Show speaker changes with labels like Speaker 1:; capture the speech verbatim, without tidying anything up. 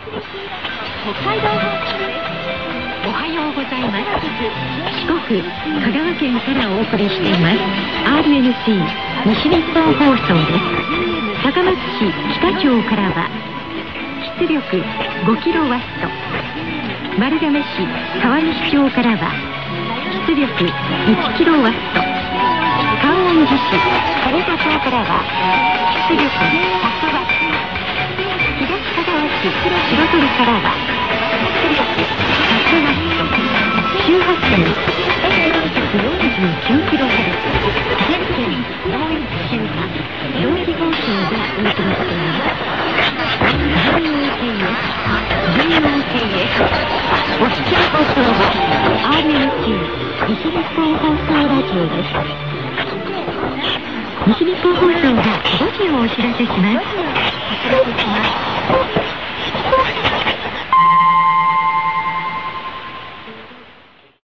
Speaker 1: 北海道放送です。
Speaker 2: おはようございます。四国、香川県からお送りしています アールエヌシー 西日本放送です。高松市北町からは出力 ごキロワット、丸亀市川西町からは出力 いちキロワット、観音寺市金田町からは出力ひゃくワット、東かがわ市白鳥からは出力ひゃくワット、周波数 エフよんひゃくよんじゅうきゅうキロヘルツ、全県同一周波同時放送でお送りしています。 ジーオーケーエス ジーオーケーエス お聞きの放送は アールエヌシー 西日本放送ラジオです。西日本放送がごじをお知らせします。